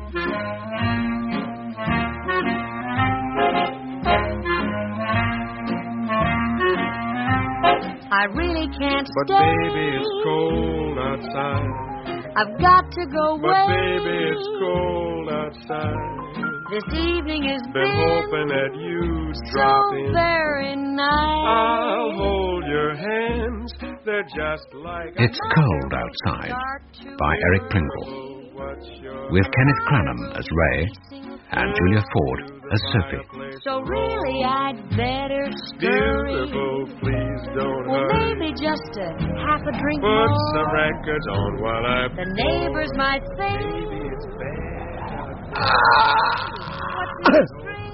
I really can't But stay. baby, it's cold outside. I've got to go away. But baby, it's cold outside. This evening has Been hoping that you'd drop so in. very nice. I'll hold your hands. They're just like It's Cold Outside by Eric Pringle, with Kenneth Cranham as Ray and Julia Ford as Sophie. So really I'd better scurry. Beautiful, please don't Well, hurry. maybe just a half a drink Put more. some records on while I... The neighbors might say, Baby, it's bad. what's this string?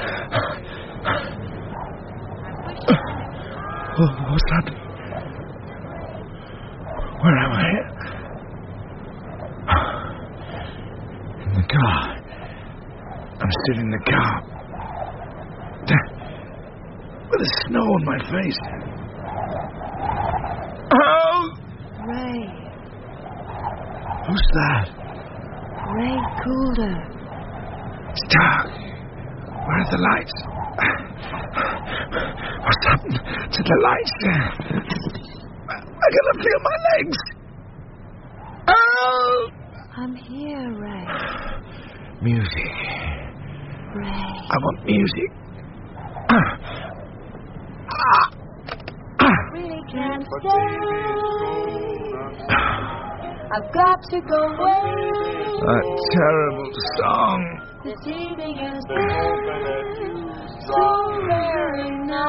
What's happening? Where am I? In the car. I'm still in the car. With the snow on my face. Oh! Ray. Who's that? Ray Coulter. It's dark. Where are the lights? What's happened to the lights? I gotta feel my legs. Oh! I'm here, Ray. Music. Ray. I want music. Really can't stay. I've got to go away. That terrible song. This evening has been so very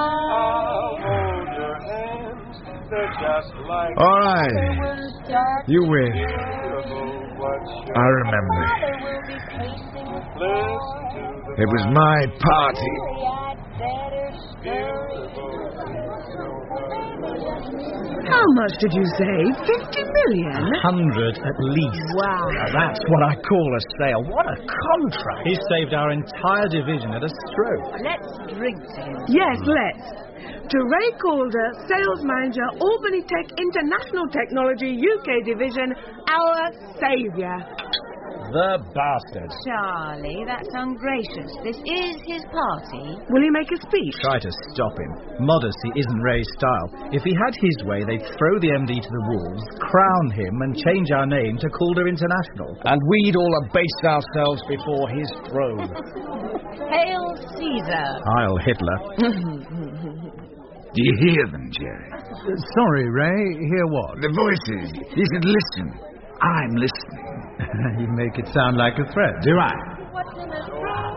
nice. All right. You win. I remember. It was my party. How much did you say? 50 million? 100 at least. Wow. Now, that's what I call a sale. What a contract. He saved our entire division at a stroke. Let's drink to him. Yes, let's. To Ray Calder, Sales Manager, Albany Tech International Technology UK Division, our saviour. The bastard. Charlie, that's ungracious. This is his party. Will he make a speech? Try to stop him. Modesty isn't Ray's style. If he had his way, they'd throw the MD to the wolves, crown him, and change our name to Calder International. And we'd all abase ourselves before his throne. Hail Caesar. Heil Hitler. Do you hear them, Jerry? Sorry, Ray. Hear what? The voices. You should listen. I'm listening. You make it sound like a threat. Do I? What's in this room?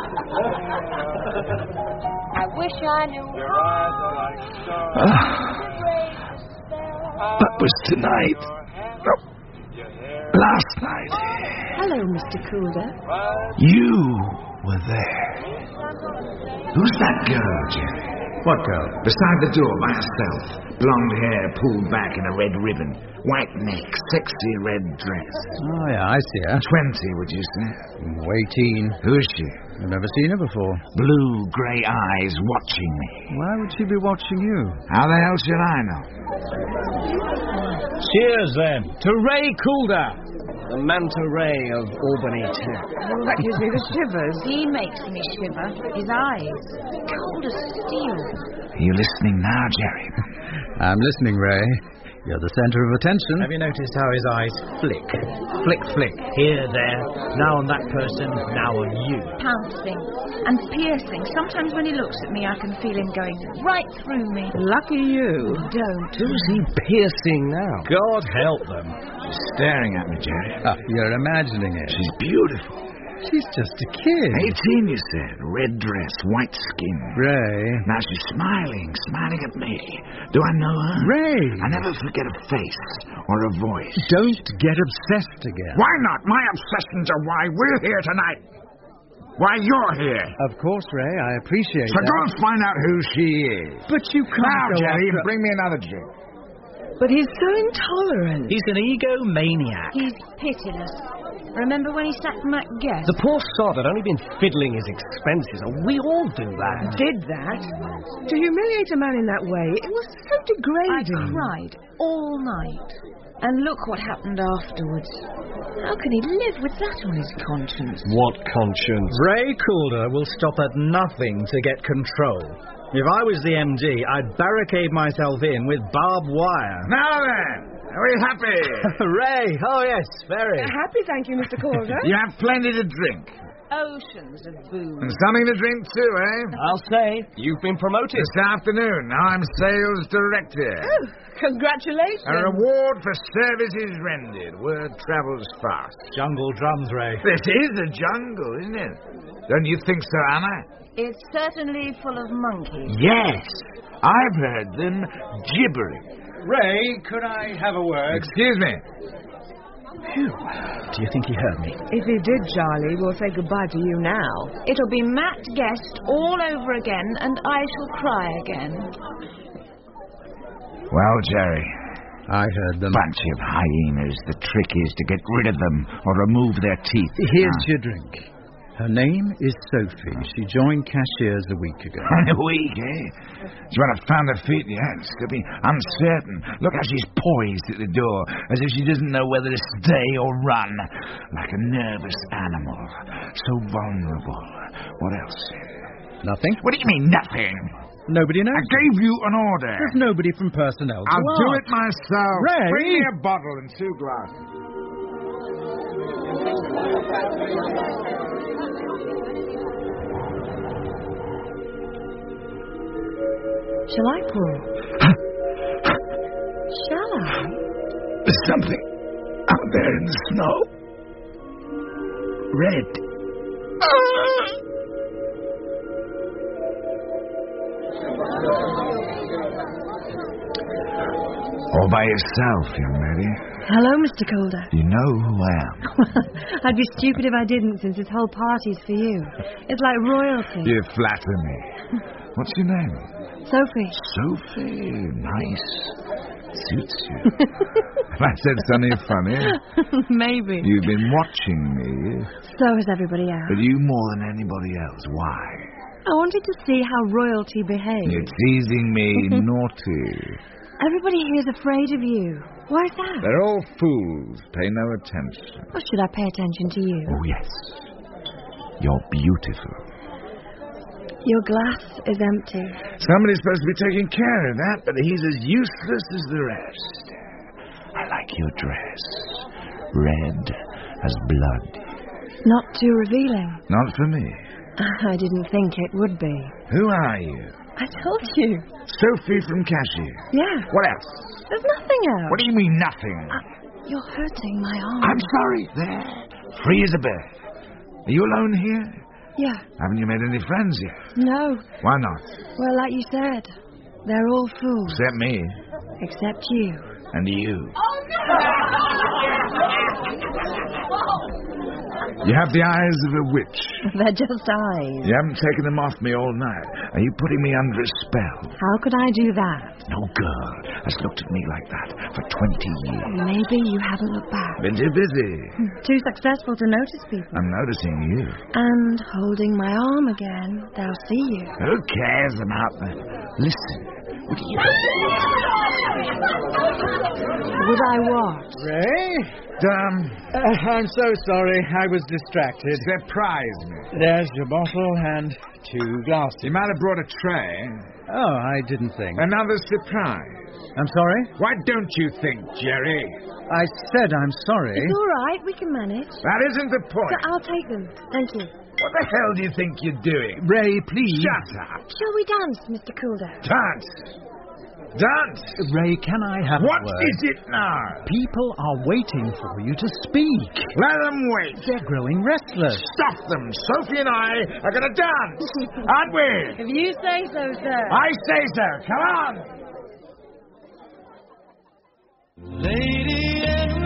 I wish I knew That was tonight. No. Last night. Hello, Mr. Calder. You were there. Who's that girl, Jerry? What girl? Beside the door by herself. Blonde hair pulled back in a red ribbon. White neck, sexy red dress. Oh, yeah, I see her. 20, would you say? 18. Who is she? I've never seen her before. Blue, grey eyes watching me. Why would she be watching you? How the hell should I know? Cheers, then, to Ray Calder, the Manta Ray of Albany Tech. Oh, that gives me the shivers. He makes me shiver. His eyes. Cold as steel. Are you listening now, Jerry? I'm listening, Ray. You're the center of attention. Have you noticed how his eyes flick? Flick, flick. Here, there. Now on that person, now on you. Pouncing and piercing. Sometimes when he looks at me, I can feel him going right through me. Lucky you. Don't. Who's he piercing now? God help them. She's staring at me, Jerry. You're imagining it. She's beautiful. She's just a kid. 18, you said. Red dress, white skin. Ray. Now she's smiling at me. Do I know her? Ray. I never forget a face or a voice. Don't get obsessed again. Why not? My obsessions are why we're here tonight. Why you're here. Of course, Ray. I appreciate So that. go and find out who she is. But you can't Now, go Jerry, after... bring me another drink. But he's so intolerant. He's an egomaniac. He's pitiless. Remember when he sacked Mac Guest? The poor sod had only been fiddling his expenses, and we all do that. Did that? To humiliate a man in that way, it was so I degrading. cried all night. And look what happened afterwards. How can he live with that on his conscience? What conscience? Ray Coulter will stop at nothing to get control. If I was the MD, I'd barricade myself in with barbed wire. Now then, are we happy? Ray, oh yes, very. Happy, thank you, Mr. Calder. You have plenty to drink. Oceans of booze. And something to drink too, eh? I'll say, you've been promoted. This afternoon, now I'm sales director. Oh, congratulations. A reward for services rendered. Word travels fast. Jungle drums, Ray. This is a jungle, isn't it? Don't you think so, Anna? It's certainly full of monkeys. Yes. I've heard them gibbering. Ray, could I have a word? Excuse me. Phew. Do you think he heard me? If he did, Charlie, we'll say goodbye to you now. It'll be Matt Guest all over again, and I shall cry again. Well, Jerry, I heard them. bunch of hyenas. The trick is to get rid of them or remove their teeth. Here's your drink. Her name is Sophie. She joined Cashiers a week ago. A week, eh? She's when I found her feet, yeah. Still be uncertain. Look how she's poised at the door, as if she doesn't know whether to stay or run. Like a nervous animal. So vulnerable. What else? Nothing? What do you mean, nothing? Nobody knows. I gave you an order. There's nobody from personnel. I'll do it myself. Ray! Bring me a bottle and 2 glasses. Shall I pour? Shall I? There's something out there in the snow. Red. All by yourself, young lady. Hello, Mr. Calder. You know who I am. I'd be stupid if I didn't, since this whole party's for you. It's like royalty. You flatter me. What's your name? Sophie. Sophie. Nice. Suits you. Have I said something funny? Maybe. You've been watching me. So has everybody else. But you more than anybody else. Why? I wanted to see how royalty behaves. You're teasing me. Naughty. Everybody here's afraid of you. Why's that? They're all fools. Pay no attention. Or should I pay attention to you? Oh, yes. You're beautiful. Your glass is empty. Somebody's supposed to be taking care of that, but he's as useless as the rest. I like your dress. Red as blood. Not too revealing. Not for me. I didn't think it would be. Who are you? I told you. Sophie from Cashier. Yeah. What else? There's nothing else. What do you mean, nothing? You're hurting my arm. I'm sorry. There. Free as a bird. Are you alone here? Yeah. Haven't you made any friends yet? No. Why not? Well, like you said, they're all fools. Except me. Except you. And you. You have the eyes of a witch. They're just eyes. You haven't taken them off me all night. Are you putting me under a spell? How could I do that? No girl has looked at me like that for 20 years. Maybe you haven't looked back. Been too busy. Too successful to notice people. I'm noticing you. And holding my arm again, they'll see you. Who cares about that? Listen. Would you... Would I what? Ray? I'm so sorry. I was distracted. Surprise me. There's your bottle and 2 glasses. You might have brought a tray. Oh, I didn't think. Another surprise. I'm sorry? Why don't you think, Jerry? I said I'm sorry. It's all right. We can manage. That isn't the point. So I'll take them. Thank you. What the hell do you think you're doing? Ray, please. Shut up. Shall we dance, Mr. Coulder? Dance. Dance. Ray, can I have What a word? is it now? People are waiting for you to speak. Let them wait. They're growing restless. Stop them. Sophie and I are going to dance. Aren't we? If you say so, sir. I say so. Come on. Lady in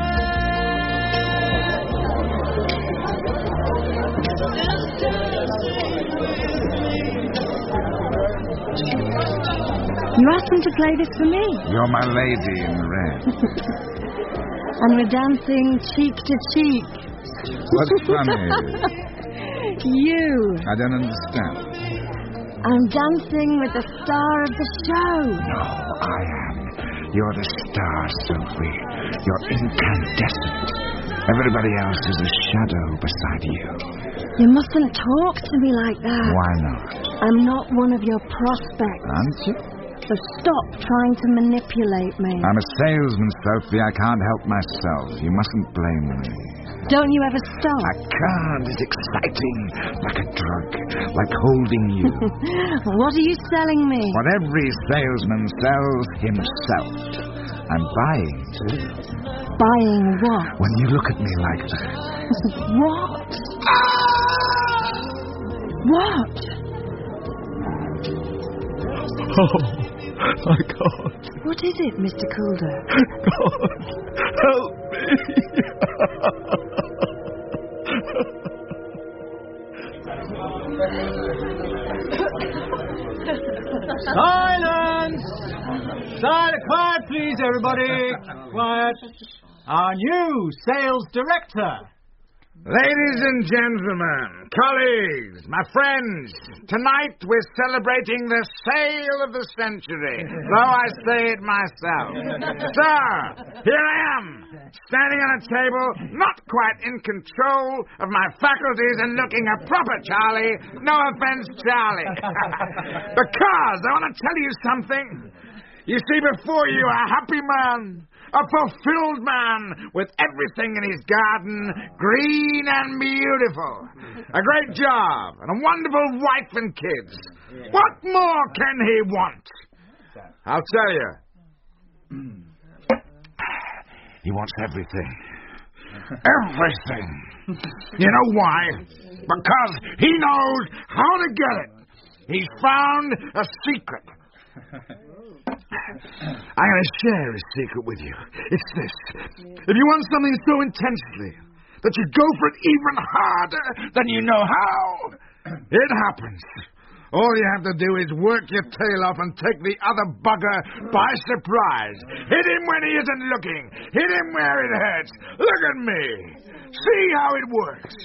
You asked them to play this for me. You're my lady in red. And we're dancing cheek to cheek. What's funny? You. I don't understand. I'm dancing with the star of the show. No, I am. You're the star, Sophie. You're incandescent. Everybody else is a shadow beside you. You mustn't talk to me like that. Why not? I'm not one of your prospects. Aren't you? So stop trying to manipulate me. I'm a salesman, Sophie. I can't help myself. You mustn't blame me. Don't you ever stop? I can't. It's exciting. Like a drug. Like holding you. What are you selling me? What every salesman sells himself. I'm buying, too. Buying what? When you look at me like that. What? What? Oh, my God. What is it, Mr. Coulter? God, help me. Silence! Silent, quiet, please, everybody. Quiet. Our new sales director. Ladies and gentlemen, colleagues, my friends, tonight we're celebrating the sale of the century, though I say it myself. Sir, here I am, standing on a table, not quite in control of my faculties and looking a proper Charlie. No offense, Charlie. Because I want to tell you something. You see before you a happy man, a fulfilled man with everything in his garden green and beautiful. A great job and a wonderful wife and kids. What more can he want? I'll tell you. He wants everything. Everything. You know why? Because he knows how to get it. He's found a secret. I'm going to share a secret with you. It's this. If you want something so intensely that you go for it even harder than you know how, it happens. All you have to do is work your tail off and take the other bugger by surprise. Hit him when he isn't looking. Hit him where it hurts. Look at me. See how it works.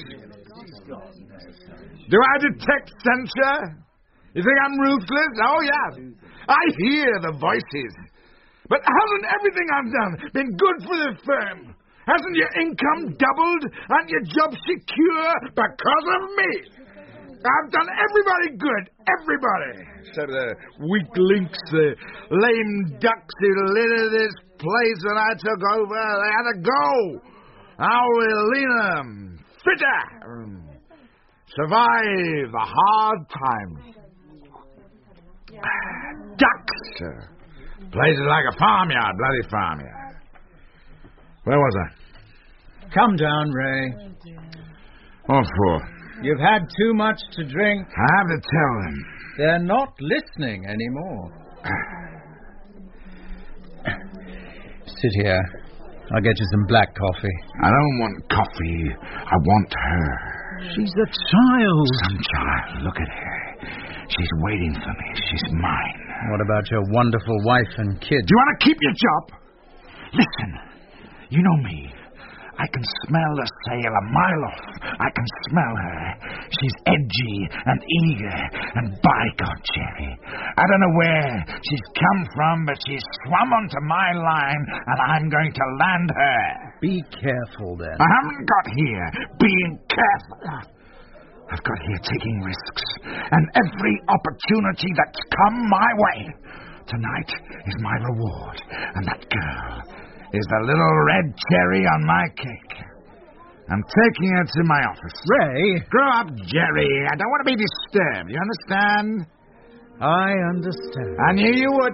Do I detect censure? You think I'm ruthless? Oh, yeah. I hear the voices. But hasn't everything I've done been good for the firm? Hasn't your income doubled? Aren't your job secure because of me? I've done everybody good. Everybody. Except the weak links, the lame ducks who litter this place when I took over. They had to go. Now we're leaner, fitter. Survive the hard times. Ducks. Place is like a farmyard, bloody farmyard. Where was I? Come down, Ray. What for? You've had too much to drink. I have to tell them. They're not listening anymore. Sit here. I'll get you some black coffee. I don't want coffee. I want her. She's a child. Some child. Look at her. She's waiting for me. She's mine. What about your wonderful wife and kids? Do you want to keep your job? Listen. You know me. I can smell the sale a mile off. I can smell her. She's edgy and eager. And by God, Jerry, I don't know where she's come from, but she's swum onto my line, and I'm going to land her. Be careful, then. I haven't got here being careful. I've got here taking risks, and every opportunity that's come my way. Tonight is my reward, and that girl is the little red cherry on my cake. I'm taking her to my office. Ray! Grow up, Jerry. I don't want to be disturbed. You understand? I understand. I knew you would.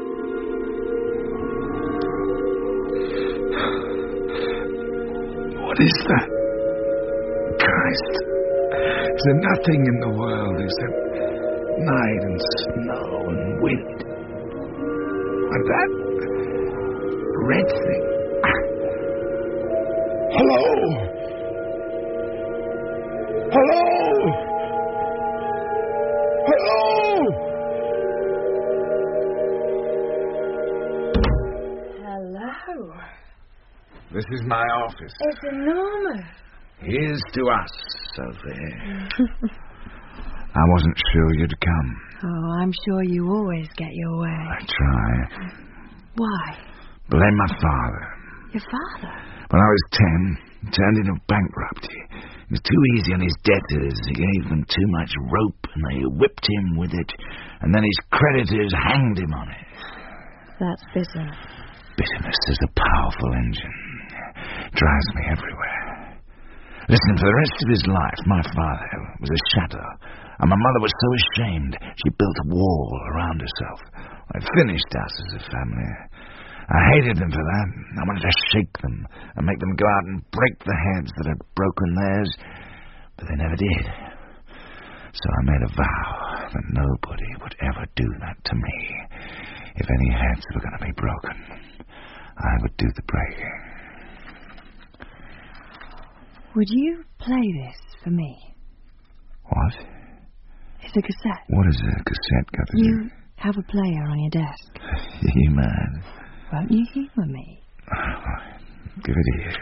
What is that? Christ. Is there nothing in the world except night and snow and wind? And that red thing. Hello? Hello? Hello? Hello. This is my office. It's enormous. Here's to us, Sophie. I wasn't sure you'd come. Oh, I'm sure you always get your way. I try. Why? Blame my father. Your father? When I was 10, he turned into bankruptcy. He was too easy on his debtors. He gave them too much rope, and they whipped him with it. And then his creditors hanged him on it. That's bitter. Bitterness is a powerful engine. It drives me everywhere. Listen, for the rest of his life, my father was a shadow. And my mother was so ashamed, she built a wall around herself. It finished us as a family. I hated them for that. I wanted to shake them and make them go out and break the heads that had broken theirs, but they never did. So I made a vow that nobody would ever do that to me. If any heads were going to be broken, I would do the breaking. Would you play this for me? What? It's a cassette. What is a cassette got to do? You have a player on your desk. You mad? Won't you humour me? Give it here.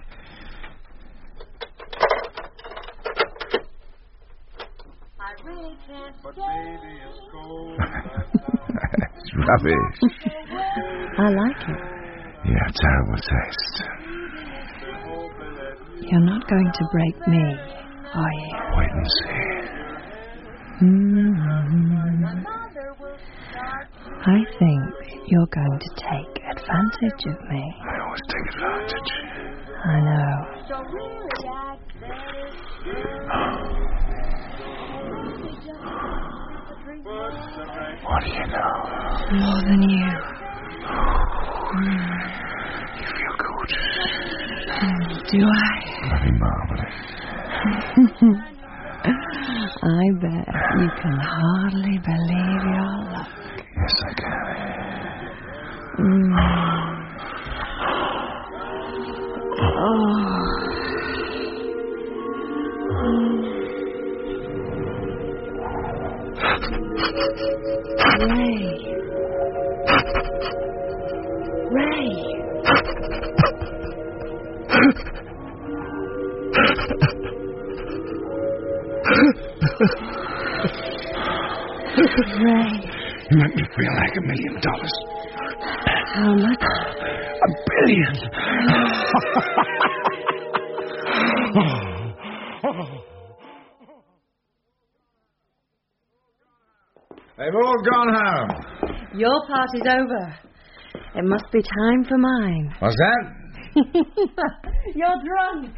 It's rubbish. I like it. You have terrible taste. You're not going to break me, are you? Wait and see. I think you're going to take advantage of me. I always take advantage. I know. What do you know? More than you. You feel good. Do I? Bloody marvellous. I bet you can hardly believe your luck. Yes, I can. Ray. Ray. You make me feel like $1 million. How much? $1 billion. They've all gone home. Your party's over. It must be time for mine. What's that? You're drunk.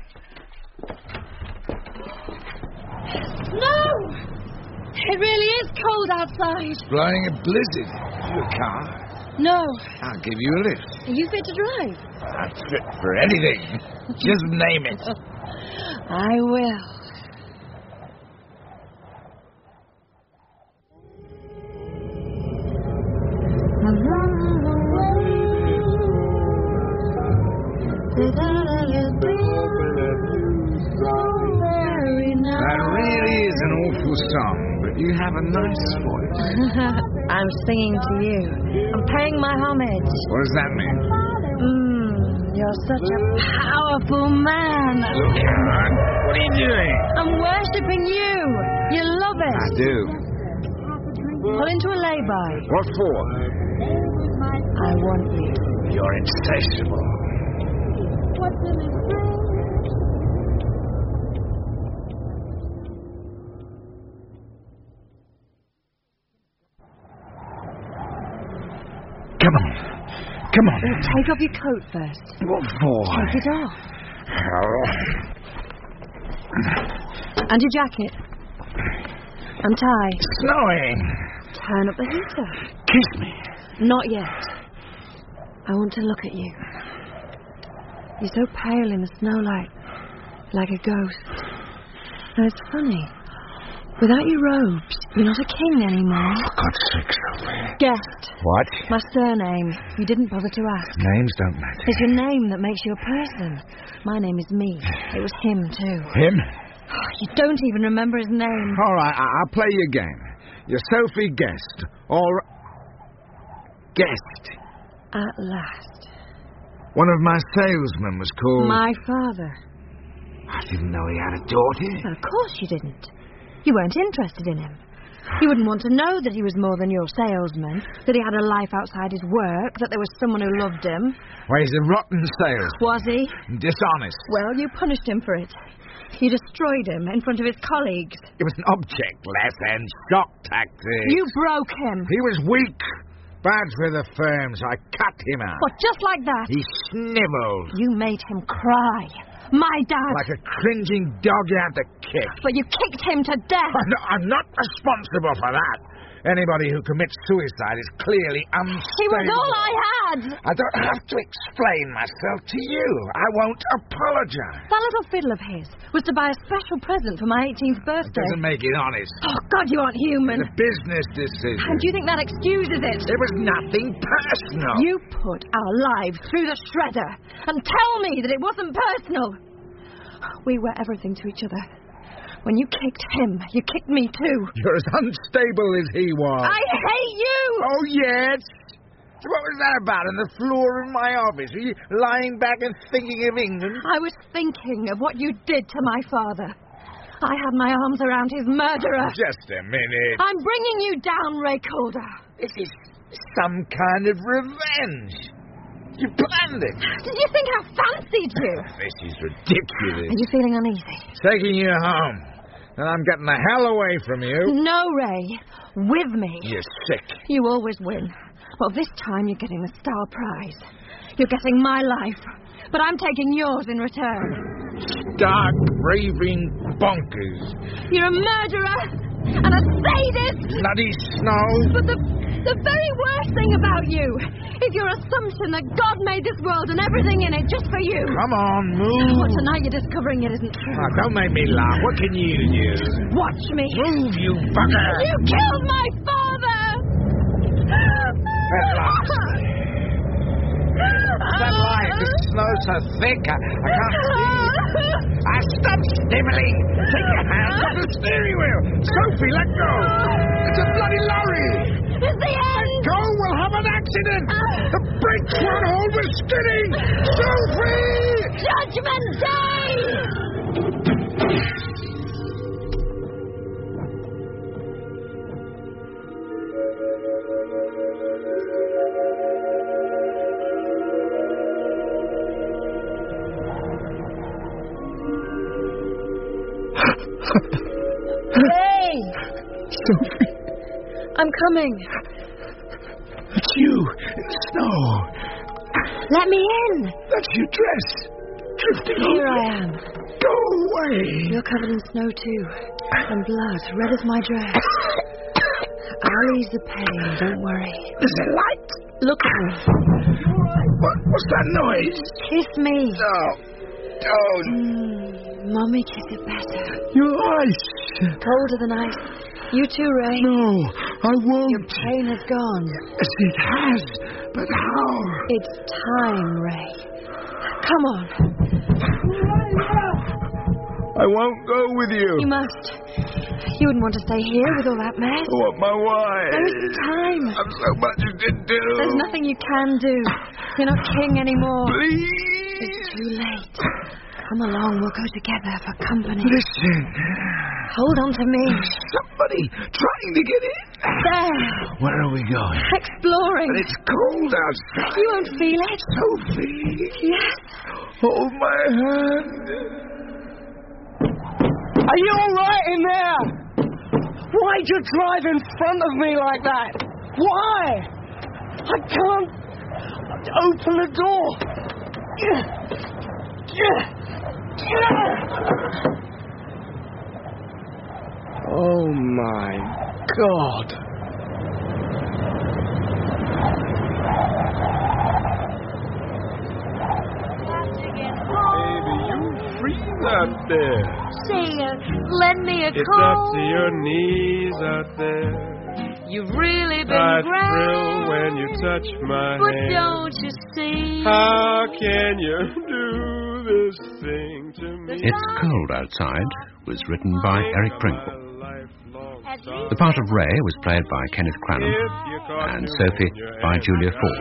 No! It really is cold outside. It's blowing a blizzard. You a car? No. I'll give you a lift. Are you fit to drive? I'm fit for anything. Just name it. I will. That really is an awful song, but you have a nice voice. I'm singing to you. I'm paying my homage. What does that mean? You're such a powerful man. Look here, man. What are you doing? I'm worshipping you. You love it. I do. Pull into a lay-by. What for? I want you. You're insatiable. Come on. Come on. Take off your coat first. What for? Take it off. And your jacket. And tie. Snowing. Turn up the heater. Kiss me. Not yet. I want to look at you. You're so pale in the snow like a ghost. And it's funny. Without your robes, you're not a king anymore. For God's sake, Sophie. Guest. What? My surname. You didn't bother to ask. Names don't matter. It's your name that makes you a person. My name is me. It was him, too. Him? You don't even remember his name. All right, I'll play you a game. You're Sophie Guest. Or... Guest. At last. One of my salesmen was called... My father. I didn't know he had a daughter. Well, of course you didn't. You weren't interested in him. You wouldn't want to know that he was more than your salesman, that he had a life outside his work, that there was someone who loved him. Well, he's a rotten salesman. Was he? Dishonest. Well, you punished him for it. You destroyed him in front of his colleagues. It was an object lesson, shock tactics. You broke him. He was weak. Bad for the firm, so I cut him out. But just like that. He sniveled. You made him cry. My dad. Like a cringing dog you had to kick. But you kicked him to death. I'm not responsible for that. Anybody who commits suicide is clearly unstable. He was all I had. I don't have to explain myself to you. I won't apologize. That little fiddle of his was to buy a special present for my 18th birthday. Doesn't make it honest. Oh, God, you aren't human. It's a business decision. And do you think that excuses it? It was nothing personal. You put our lives through the shredder and tell me that it wasn't personal. We were everything to each other. When you kicked him, you kicked me too. You're as unstable as he was. I hate you! Oh, yes? So what was that about on the floor of my office? Were you lying back and thinking of England? I was thinking of what you did to my father. I had my arms around his murderer. Just a minute. I'm bringing you down, Ray Calder. This is some kind of revenge. You planned it. Did you think I fancied you? This is ridiculous. Are you feeling uneasy? Taking you home. And I'm getting the hell away from you. No, Ray. With me. You're sick. You always win. Well, this time you're getting the star prize. You're getting my life. But I'm taking yours in return. Stark, raving bonkers. You're a murderer and a sadist. Bloody snow. But the very worst thing about you is your assumption that God made this world and everything in it just for you. Come on, move. Well, tonight you're discovering it isn't true. Oh, don't make me laugh. What can you do? Watch me. Move, you bugger. You killed my father. At last. That light, the snow's so thick, I can't see. Stop sniveling. Take your hands off the steering wheel. Sophie, let go. It's a bloody lorry. It's the end. Go, we'll have an accident. The brakes won't hold, we're skidding. Sophie! Judgment Day! Ray! Sophie. I'm coming. It's you in the snow. Let me in. That's your dress. Drifting Here over. I am. Go away. You're covered in snow too. And blood, red as my dress. I'll ease the pain, don't worry. There's a light. Look at me. What's that noise? Kiss me. No. Don't. Mommy, kiss it better. Your ice. Colder than ice. You too, Ray. No, I won't. Your pain has gone. Yes, it has. But how? It's time, Ray. Come on. I won't go with you. You must. You wouldn't want to stay here with all that mess. I want my wife. There isn't time. I've so much to do. There's nothing you can do. You're not king anymore. Please. It's too late. Come along, we'll go together for company. Listen. Hold on to me. Somebody trying to get in. There. Where are we going? Exploring. But it's cold outside. You won't feel it. Sophie. Yes. Hold my hand. Are you all right in there? Why'd you drive in front of me like that? Why? I can't open the door. Oh my God. Baby, you freeze out there. Say, lend me a It's coat. up to your knees out there. You've really been I grand. thrill when you touch my But hand. don't you see? How can you do this thing to me? It's Cold Outside was written by Eric Pringle. The part of Ray was played by Kenneth Cranham and Sophie by Julia Ford.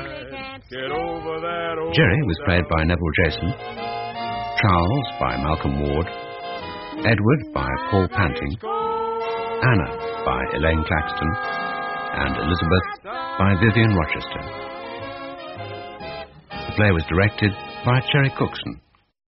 Jerry was played by Neville Jason, Charles by Malcolm Ward, Edward by Paul Panting, Anna by Elaine Claxton, and Elizabeth by Vivian Rochester. The play was directed by Cherry Cookson.